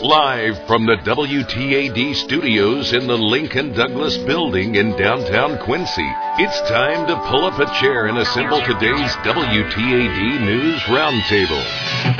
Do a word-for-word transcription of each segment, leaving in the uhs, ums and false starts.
Live from the W T A D studios in the Lincoln Douglas building in downtown Quincy, it's time to pull up a chair and assemble today's W T A D News Roundtable.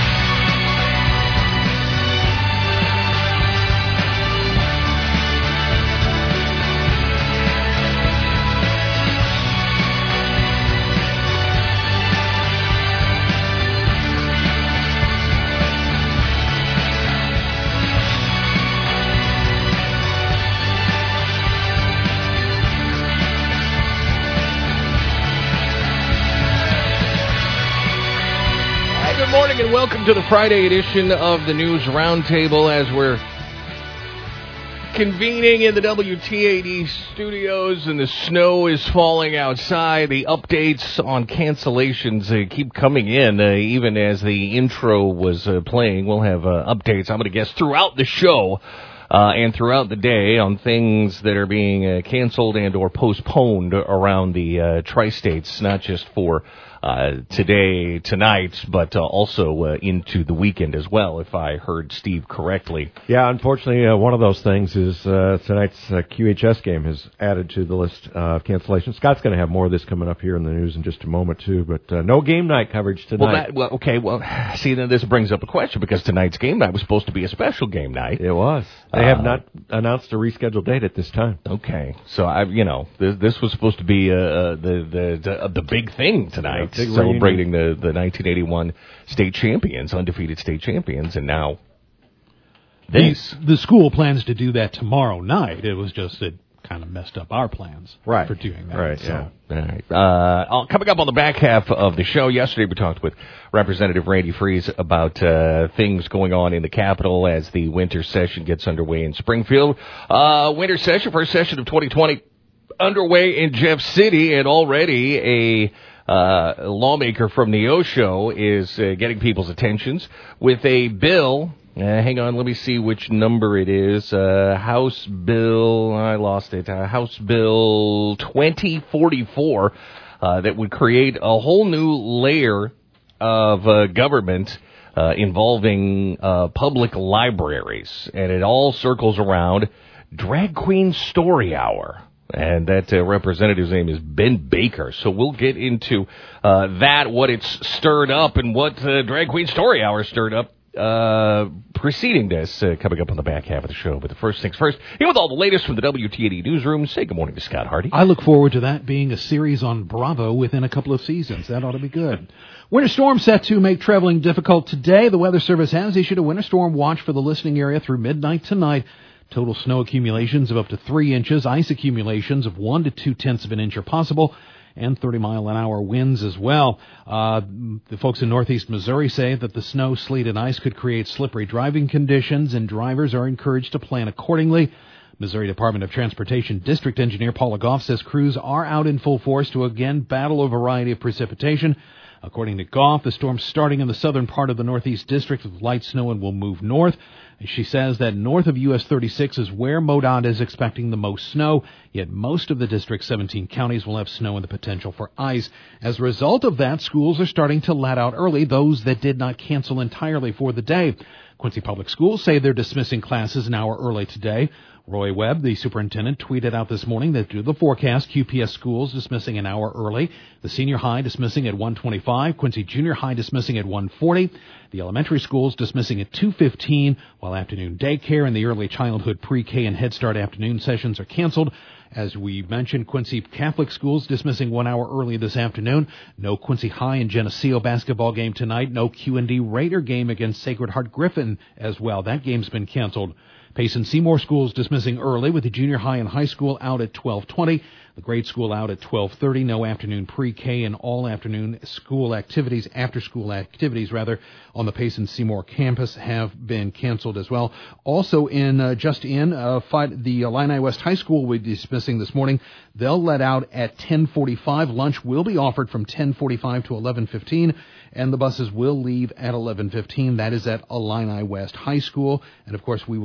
And welcome to the Friday edition of the News Roundtable as we're convening in the W T A D studios and the snow is falling outside. The updates on cancellations uh, keep coming in, uh, even as the intro was uh, playing. We'll have uh, updates, I'm going to guess, throughout the show uh, and throughout the day on things that are being uh, canceled and or postponed around the uh, tri-states, not just for Uh, today, tonight, but uh, also uh, into the weekend as well, if I heard Steve correctly. Yeah, unfortunately, uh, one of those things is uh, tonight's uh, Q H S game has added to the list uh, of cancellations. Scott's going to have more of this coming up here in the news in just a moment, too, but uh, no game night coverage tonight. Well, that, well, okay, well, see, then this brings up a question, because tonight's game night was supposed to be a special game night. It was. They uh, have not announced a rescheduled date at this time. Okay, so, I, you know, this, this was supposed to be uh, the, the, the, the big thing tonight. Yeah, big celebrating the, the nineteen eighty-one state champions, undefeated state champions, and now this. The, the school plans to do that tomorrow night. It was just it kind of messed up our plans right. for doing that. Right, so. yeah. All right. Uh, coming up on the back half of the show, yesterday we talked with Representative Randy Freese about uh, things going on in the Capitol as the winter session gets underway in Springfield. Uh, winter session, first session of twenty twenty underway in Jeff City, and already a Uh, a lawmaker from Neosho is uh, getting people's attentions with a bill. Uh, hang on, let me see which number it is. Uh, House Bill, I lost it. Uh, House Bill twenty forty-four uh, that would create a whole new layer of uh, government uh, involving uh, public libraries. And it all circles around Drag Queen Story Hour. And that uh, representative's name is Ben Baker. So we'll get into uh, that, what it's stirred up, and what uh, Drag Queen Story Hour stirred up uh, preceding this, uh, coming up on the back half of the show. But the first things first, here with all the latest from the W T A D newsroom, say good morning to Scott Hardy. I look forward to that being a series on Bravo within a couple of seasons. That ought to be good. Winter storm set to make traveling difficult today. The Weather Service has issued a winter storm watch for the listening area through midnight tonight. Total snow accumulations of up to three inches, ice accumulations of one to two tenths of an inch are possible, and thirty mile an hour winds as well. Uh, the folks in northeast Missouri say that the snow, sleet, and ice could create slippery driving conditions, and drivers are encouraged to plan accordingly. Missouri Department of Transportation District Engineer Paula Goff says crews are out in full force to again battle a variety of precipitation. According to Goff, the storm's starting in the southern part of the Northeast District with light snow and will move north. She says that north of U S thirty-six is where MoDOT is expecting the most snow, yet most of the district's seventeen counties will have snow and the potential for ice. As a result of that, schools are starting to let out early, those that did not cancel entirely for the day. Quincy Public Schools say they're dismissing classes an hour early today. Roy Webb, the superintendent, tweeted out this morning that due to the forecast, Q P S schools dismissing an hour early, the senior high dismissing at one twenty-five, Quincy Junior High dismissing at one forty, the elementary schools dismissing at two fifteen, while afternoon daycare and the early childhood pre-K and Head Start afternoon sessions are canceled. As we mentioned, Quincy Catholic schools dismissing one hour early this afternoon. No Quincy High and Geneseo basketball game tonight. No Q and D Raider game against Sacred Heart Griffin as well. That game's been canceled. Payson Seymour schools dismissing early with the junior high and high school out at twelve twenty. The grade school out at twelve thirty. No afternoon pre-K and all afternoon school activities, after school activities rather, on the Payson Seymour campus have been canceled as well. Also in, uh, just in, uh, fight, the Illini West High School will be dismissing this morning. They'll let out at ten forty-five. Lunch will be offered from ten forty-five to eleven fifteen. And the buses will leave at eleven fifteen. That is at Illini West High School. And, of course, we will keep you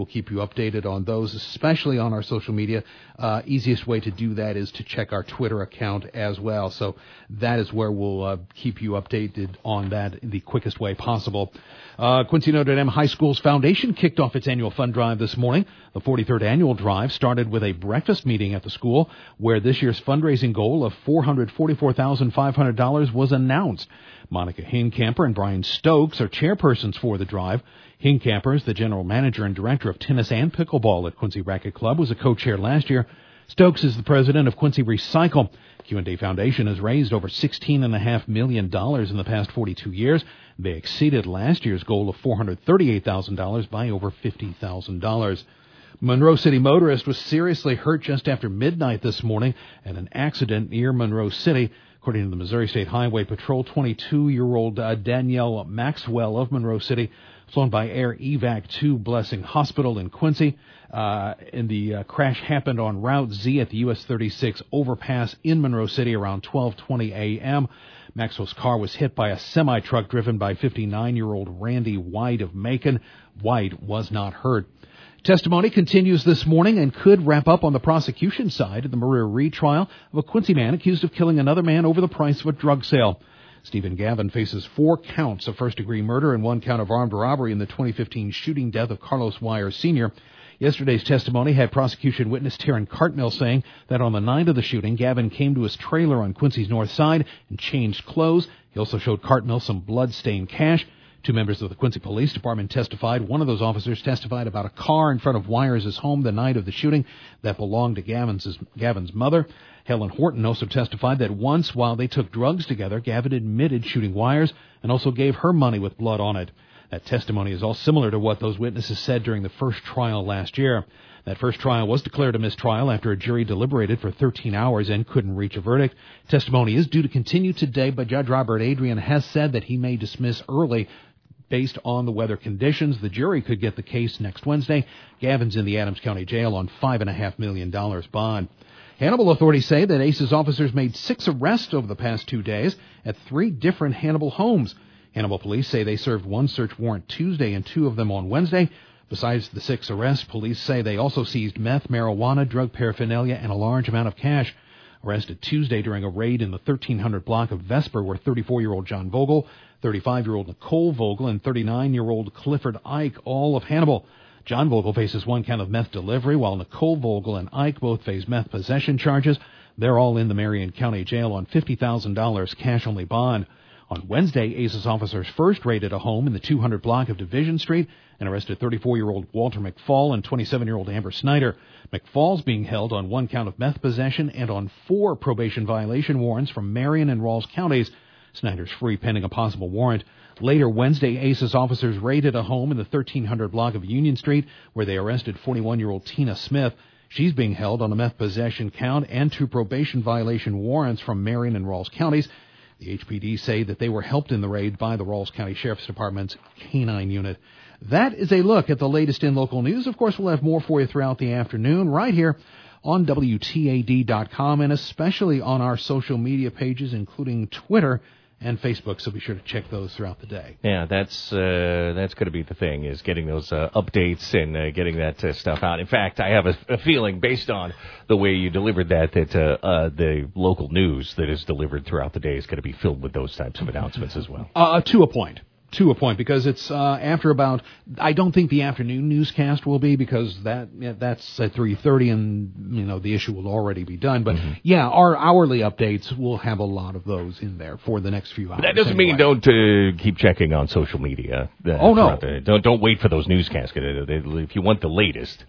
updated on those, especially on our social media. Uh, easiest way to do that is to check our Twitter account as well. So that is where we'll uh, keep you updated on that in the quickest way possible. Uh, Quincy Notre Dame High School's foundation kicked off its annual fund drive this morning. The forty-third annual drive started with a breakfast meeting at the school where this year's fundraising goal of four hundred forty-four thousand five hundred dollars was announced. Monica Hincamper and Brian Stokes are chairpersons for the drive. Hincamper is the general manager and director of tennis and pickleball at Quincy Racquet Club, was a co-chair last year. Stokes is the president of Quincy Recycle. Q and A Foundation has raised over sixteen point five million dollars in the past forty-two years. They exceeded last year's goal of four hundred thirty-eight thousand dollars by over fifty thousand dollars. Monroe City motorist was seriously hurt just after midnight this morning at an accident near Monroe City. According to the Missouri State Highway Patrol, twenty-two-year-old uh, Danielle Maxwell of Monroe City, flown by Air Evac to Blessing Hospital in Quincy. Uh, and the uh, crash happened on Route Z at the U S thirty-six overpass in Monroe City around twelve twenty a.m. Maxwell's car was hit by a semi-truck driven by fifty-nine-year-old Randy White of Macon. White was not hurt. Testimony continues this morning and could wrap up on the prosecution side of the Maria Reed trial of a Quincy man accused of killing another man over the price of a drug sale. Stephen Gavin faces four counts of first-degree murder and one count of armed robbery in the twenty fifteen shooting death of Carlos Wire Senior Yesterday's testimony had prosecution witness Taryn Cartmill saying that on the night of the shooting, Gavin came to his trailer on Quincy's north side and changed clothes. He also showed Cartmill some blood-stained cash. Two members of the Quincy Police Department testified. One of those officers testified about a car in front of Wires' home the night of the shooting that belonged to Gavin's, Gavin's mother. Helen Horton also testified that once, while they took drugs together, Gavin admitted shooting Wires and also gave her money with blood on it. That testimony is all similar to what those witnesses said during the first trial last year. That first trial was declared a mistrial after a jury deliberated for thirteen hours and couldn't reach a verdict. Testimony is due to continue today, but Judge Robert Adrian has said that he may dismiss early based on the weather conditions. The jury could get the case next Wednesday. Gavin's in the Adams County Jail on five point five million dollars bond. Hannibal authorities say that ACE's officers made six arrests over the past two days at three different Hannibal homes. Hannibal police say they served one search warrant Tuesday and two of them on Wednesday. Besides the six arrests, police say they also seized meth, marijuana, drug paraphernalia, and a large amount of cash. Arrested Tuesday during a raid in the thirteen hundred block of Vesper were thirty-four-year-old John Vogel, thirty-five-year-old Nicole Vogel, and thirty-nine-year-old Clifford Ike, all of Hannibal. John Vogel faces one count of meth delivery, while Nicole Vogel and Ike both face meth possession charges. They're all in the Marion County Jail on fifty thousand dollars cash-only bond. On Wednesday, ACE's officers first raided a home in the two hundred block of Division Street and arrested thirty-four-year-old Walter McFall and twenty-seven-year-old Amber Snyder. McFall's being held on one count of meth possession and on four probation violation warrants from Marion and Rawls counties. Snyder's free pending a possible warrant. Later Wednesday, ACE's officers raided a home in the thirteen hundred block of Union Street where they arrested forty-one-year-old Tina Smith. She's being held on a meth possession count and two probation violation warrants from Marion and Rawls counties. The H P D say that they were helped in the raid by the Rawls County Sheriff's Department's canine unit. That is a look at the latest in local news. Of course, we'll have more for you throughout the afternoon right here on W T A D dot com and especially on our social media pages, including Twitter and Facebook, so be sure to check those throughout the day. Yeah, that's uh, that's going to be the thing, is getting those uh, updates and uh, getting that uh, stuff out. In fact, I have a, a feeling, based on the way you delivered that, that uh, uh, the local news that is delivered throughout the day is going to be filled with those types of announcements as well. Uh, to a point. To a point, because it's uh, after about, I don't think the afternoon newscast will be, because that yeah, that's at three thirty and, you know, the issue will already be done. But, mm-hmm. yeah, our hourly updates will have a lot of those in there for the next few hours. But that doesn't anyway. mean don't uh, keep checking on social media. Uh, oh, no. The, don't, don't wait for those newscasts. If you want the latest.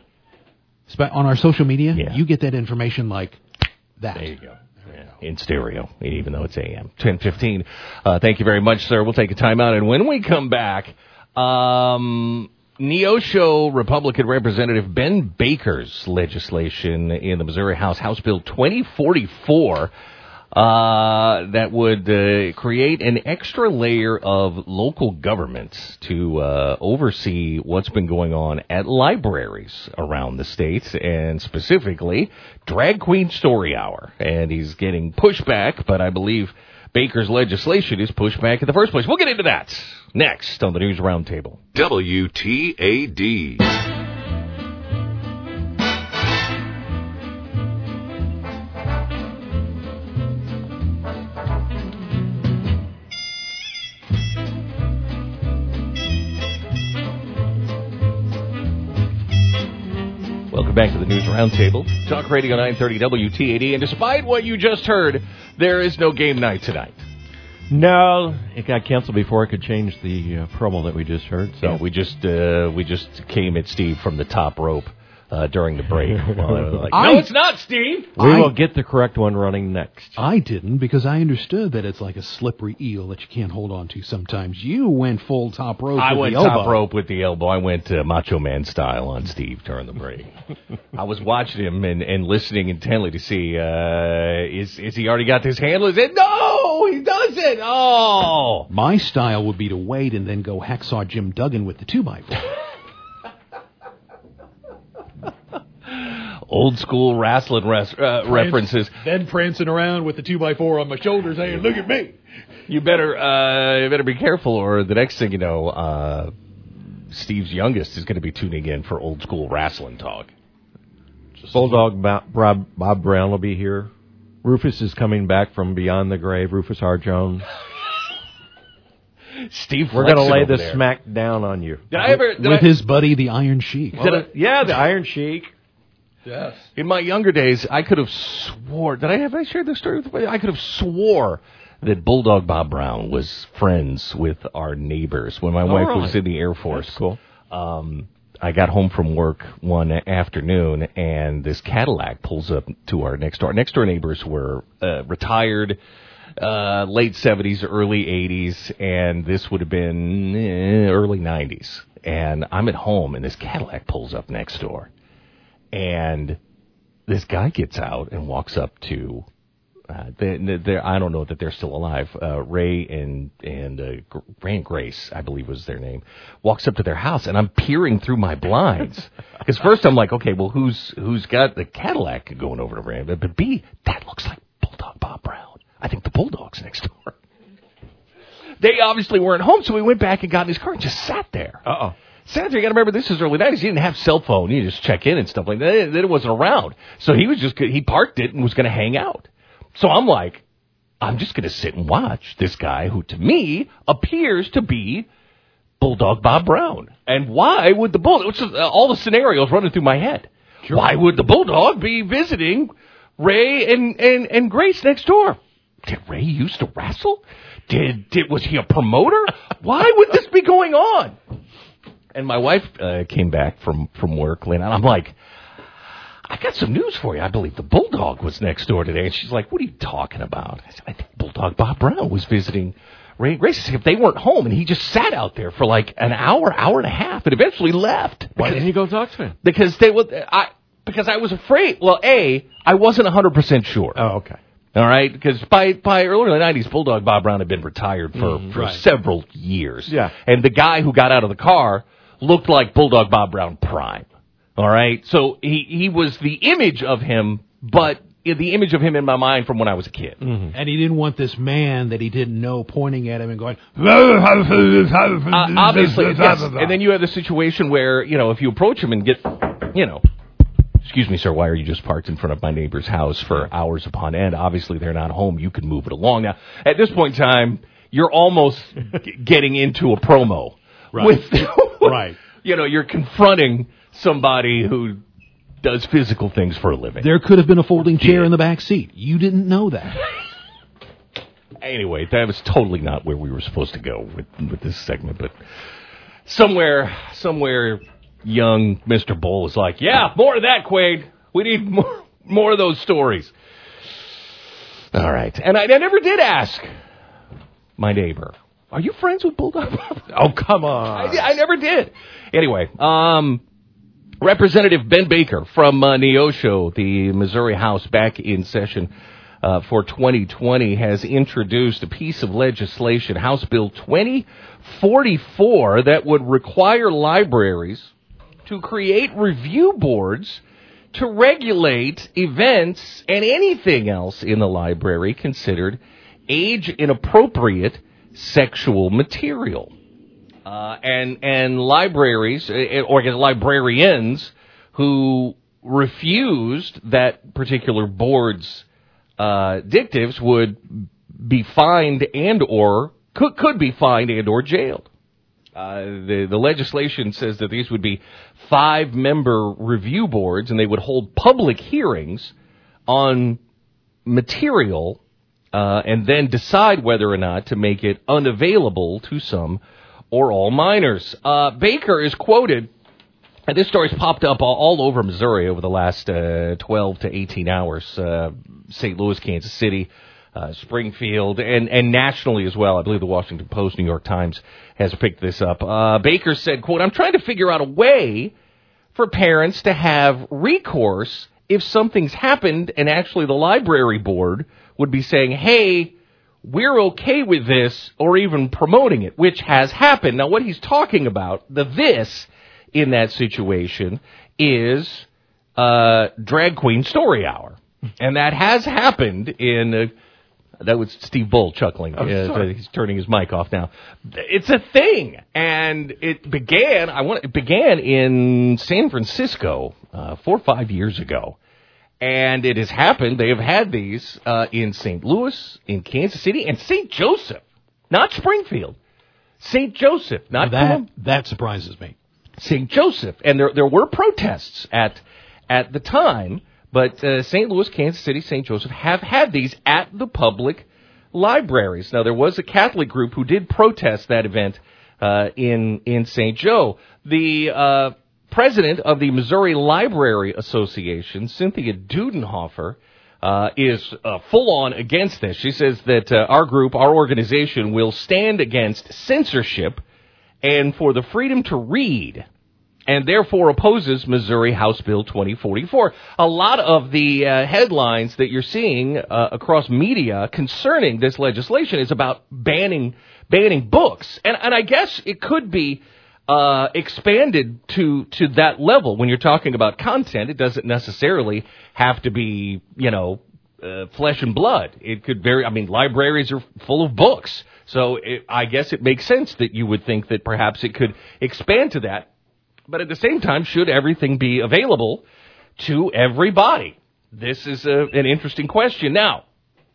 On our social media, yeah. you get that information like that. There you go. In stereo, even though it's A M. ten fifteen. Uh, thank you very much, sir. We'll take a time out. And when we come back, um, Neosho Republican Representative Ben Baker's legislation in the Missouri House, House Bill twenty forty-four, uh, that would uh, create an extra layer of local government to uh, oversee what's been going on at libraries around the state, and specifically Drag Queen Story Hour. And he's getting pushback, but I believe Baker's legislation is pushback in the first place. We'll get into that next on the News Roundtable. W T A D. Welcome back to the News Roundtable. Talk Radio nine thirty W T A D. And despite what you just heard, there is no game night tonight. No, it got canceled before it could change the uh, promo that we just heard. So yeah, we just uh, we just came at Steve from the top rope uh, during the break. Well, like, I, no, it's not, Steve. We I, will get the correct one running next. I didn't, because I understood that it's like a slippery eel that you can't hold on to sometimes. You went full top rope I with went the elbow. top rope with the elbow. I went uh, Macho Man style on Steve during the break. I was watching him and, and listening intently to see, uh, is is he already got this handle? Is it? No, he doesn't. Oh. My style would be to wait and then go hacksaw Jim Duggan with the two by four. Old school wrestling res- uh, references. Then prancing around with the two by four on my shoulder saying, look at me. You better uh, you better be careful, or the next thing you know, uh, Steve's youngest is going to be tuning in for old school wrestling talk. Just Bulldog Bob, Bob, Bob Brown will be here. Rufus is coming back from beyond the grave. Rufus R. Jones. Steve, we're going to lay the there. smack down on you. Did I ever did with I, his buddy, the Iron Sheik? Did I, yeah, the Iron Sheik. Yes. In my younger days, I could have swore. Did I have I shared this story with you? I could have swore that Bulldog Bob Brown was friends with our neighbors when my oh, wife really? was in the Air Force. That's cool. Um, I got home from work one afternoon, and this Cadillac pulls up to our next door. Next door neighbors were uh, retired, uh, late seventies, early eighties, and this would have been eh, early nineties. And I'm at home, and this Cadillac pulls up next door. And this guy gets out and walks up to, uh, they, they're, I don't know that they're still alive. Uh, Ray and and uh, Ray and Grace, I believe was their name, walks up to their house, and I'm peering through my blinds because first I'm like, okay, well, who's who's got the Cadillac going over to Ray? But, but B, that looks like Bulldog Bob Brown. I think the Bulldog's next door. They obviously weren't home, so we went back and got in his car and just sat there. Uh oh. Sat there, you got to remember, this is early nineties. You didn't have cell phone. You just check in and stuff like that. Then it wasn't around. So he was just, he parked it and was going to hang out. So I'm like, I'm just going to sit and watch this guy who, to me, appears to be Bulldog Bob Brown. And why would the Bulldog, all the scenarios running through my head. Sure. Why would the Bulldog be visiting Ray and, and, and Grace next door? Did Ray used to wrestle? Did, did, was he a promoter? Why would this be going on? And my wife uh, came back from, from work, Lynn, and I'm like, I got some news for you. I believe the Bulldog was next door today. And she's like, what are you talking about? I said, I think Bulldog Bob Brown was visiting Ray and Grace. If they weren't home, and he just sat out there for like an hour, hour and a half, and eventually left. Why didn't you go talk to him? Because they would, I because I was afraid. Well, A, I wasn't one hundred percent sure. Oh, okay. All right, because by by early nineties, Bulldog Bob Brown had been retired for, mm, for right. several years. Yeah. And the guy who got out of the car looked like Bulldog Bob Brown prime. All right? So he, he was the image of him, but the image of him in my mind from when I was a kid. Mm-hmm. And he didn't want this man that he didn't know pointing at him and going, uh, obviously, yes. And then you have the situation where, you know, if you approach him and get, you know, excuse me, sir, why are you just parked in front of my neighbor's house for hours upon end? Obviously, they're not home. You can move it along. Now, at this point in time, you're almost g- getting into a promo. Right. With, right. You know, you're confronting somebody who does physical things for a living. There could have been a folding chair yeah. in the back seat. You didn't know that. Anyway, that was totally not where we were supposed to go with, with this segment, but somewhere, somewhere... young Mister Bull is like, yeah, more of that, Quaid. We need more, more of those stories. All right. And I, I never did ask my neighbor, are you friends with Bulldog? Oh, come on. I, I never did. Anyway, um, Representative Ben Baker from uh, Neosho, the Missouri House, back in session uh, for twenty twenty, has introduced a piece of legislation, House Bill twenty forty-four, that would require libraries to create review boards to regulate events and anything else in the library considered age-inappropriate sexual material. Uh, and and libraries, or librarians, who refused that particular board's uh, dictatives would be fined and or could, could be fined and or jailed. Uh, the, the legislation says that these would be five-member review boards, and they would hold public hearings on material uh, and then decide whether or not to make it unavailable to some or all minors. Uh, Baker is quoted, and this story's popped up all, all over Missouri over the last uh, twelve to eighteen hours. Uh, Saint Louis, Kansas City, uh, Springfield, and, and nationally as well. I believe the Washington Post, New York Times has picked this up. Uh, Baker said, quote, "I'm trying to figure out a way for parents to have recourse if something's happened, and actually the library board would be saying, hey, we're okay with this, or even promoting it," which has happened. Now, what he's talking about, the this in that situation, is uh, Drag Queen Story Hour. And that has happened in... Uh, that was Steve Bull chuckling. Oh, uh, he's turning his mic off now. It's a thing, and it began. I want. It began in San Francisco uh, four or five years ago, and it has happened. They have had these uh, in Saint Louis, in Kansas City, and Saint Joseph, not Springfield. Saint Joseph, not that. Colum- That surprises me. Saint Joseph, and there there were protests at at the time. But uh, Saint Louis, Kansas City, Saint Joseph have had these at the public libraries. Now, there was a Catholic group who did protest that event uh, in in Saint Joe. The uh, president of the Missouri Library Association, Cynthia Dudenhofer, uh, is uh, full-on against this. She says that uh, our group, our organization, will stand against censorship and for the freedom to read, and therefore opposes Missouri House Bill twenty forty-four. A lot of the uh, headlines that you're seeing uh, across media concerning this legislation is about banning banning books. And, and I guess it could be uh, expanded to, to that level. When you're talking about content, it doesn't necessarily have to be, you know, uh, flesh and blood. It could vary. I mean, libraries are full of books. So it, I guess it makes sense that you would think that perhaps it could expand to that. But at the same time, should everything be available to everybody? This is a, an interesting question. Now,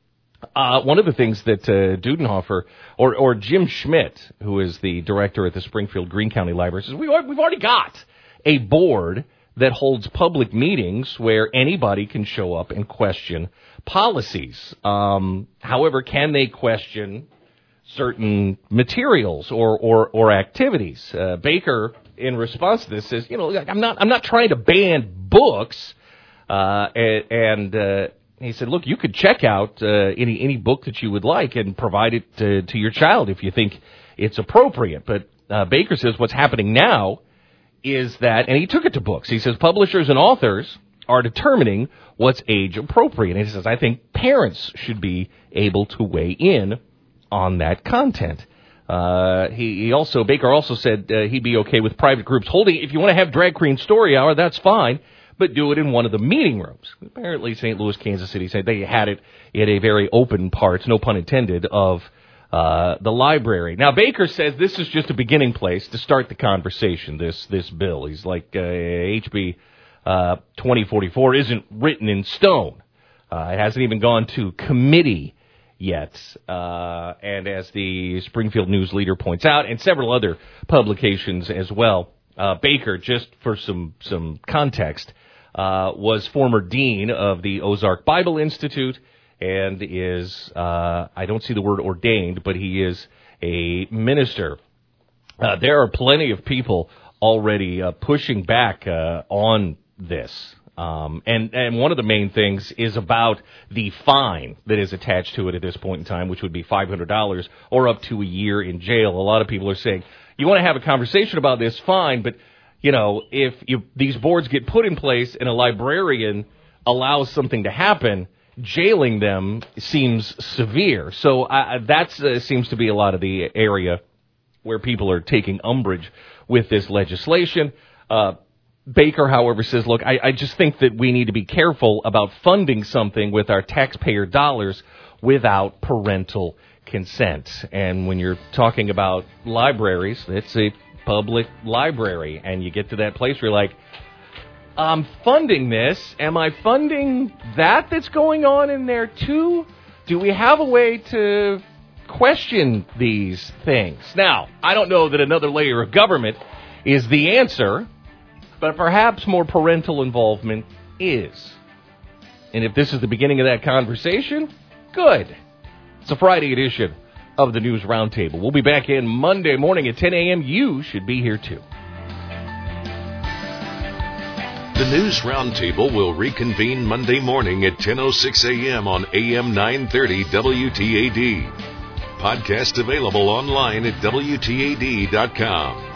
uh, one of the things that uh, Dudenhofer, or, or Jim Schmidt, who is the director at the Springfield Greene County Library, says, we, we've already got a board that holds public meetings where anybody can show up and question policies. Um, however, can they question certain materials or, or, or activities? Uh, Baker, in response to this, says, you know, I'm not I'm not trying to ban books. Uh, and and uh, he said, look, you could check out uh, any any book that you would like and provide it to, to your child if you think it's appropriate. But uh, Baker says what's happening now is that, and he took it to books. He says publishers and authors are determining what's age appropriate. And he says, I think parents should be able to weigh in on that content. Uh, he, he also, Baker also said uh, he'd be okay with private groups holding, if you want to have Drag Queen Story Hour, that's fine, but do it in one of the meeting rooms. Apparently Saint Louis, Kansas City said they had it in a very open part, no pun intended, of uh, the library. Now, Baker says this is just a beginning place to start the conversation, this this bill. He's like, uh, H B uh, twenty forty-four isn't written in stone. Uh, it hasn't even gone to committee yet. Uh, and as the Springfield News Leader points out, and several other publications as well, uh, Baker, just for some, some context, uh, was former dean of the Ozark Bible Institute and is, uh, I don't see the word ordained, but he is a minister. Uh, there are plenty of people already uh, pushing back uh, on this. Um, and, and one of the main things is about the fine that is attached to it at this point in time, which would be five hundred dollars or up to a year in jail. A lot of people are saying, you want to have a conversation about this, fine, but, you know, if you, these boards get put in place and a librarian allows something to happen, jailing them seems severe. So uh, that uh, seems to be a lot of the area where people are taking umbrage with this legislation. Uh Baker, however, says, look, I, I just think that we need to be careful about funding something with our taxpayer dollars without parental consent. And when you're talking about libraries, it's a public library. And you get to that place where you're like, I'm funding this. Am I funding that that's going on in there too? Do we have a way to question these things. Now, I don't know that another layer of government is the answer, but perhaps more parental involvement is. And if this is the beginning of that conversation, good. It's a Friday edition of the News Roundtable. We'll be back in Monday morning at ten a.m. You should be here too. The News Roundtable will reconvene Monday morning at ten oh six a.m. on A M nine thirty W T A D. Podcast available online at W T A D dot com.